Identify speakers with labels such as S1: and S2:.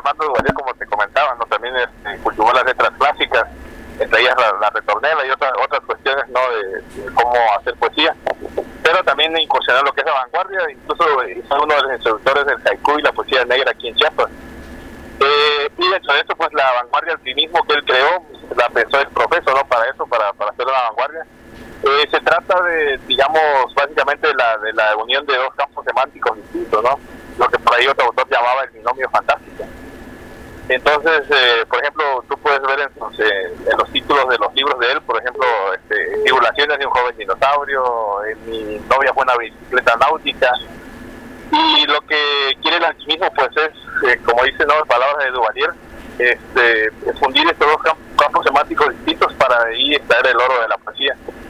S1: Armando Duvalier, como te comentaba, ¿no? También cultivó las letras clásicas, entre ellas la retornela y otras cuestiones, ¿no? De cómo hacer poesía, pero también incursionó en lo que es la vanguardia, incluso fue uno de los introductores del haiku y la poesía negra aquí en Chiapas. Y dentro de eso, pues la vanguardia al sí mismo que él creó, la pensó el profesor, ¿no? Para eso, para hacer una vanguardia. Se trata de, digamos, básicamente de la unión de dos campos semánticos distintos, ¿no? Lo que por ahí otro autor llamaba el binomio fantástico. Entonces, por ejemplo, tú puedes ver en los títulos de los libros de él, por ejemplo, Tribulaciones de un joven dinosaurio, Mi novia fue una bicicleta náutica, y lo que quiere el alquimismo, pues es, como dice, ¿no?, en palabras de Duvalier, fundir estos dos campos semánticos distintos para ahí extraer el oro de la poesía.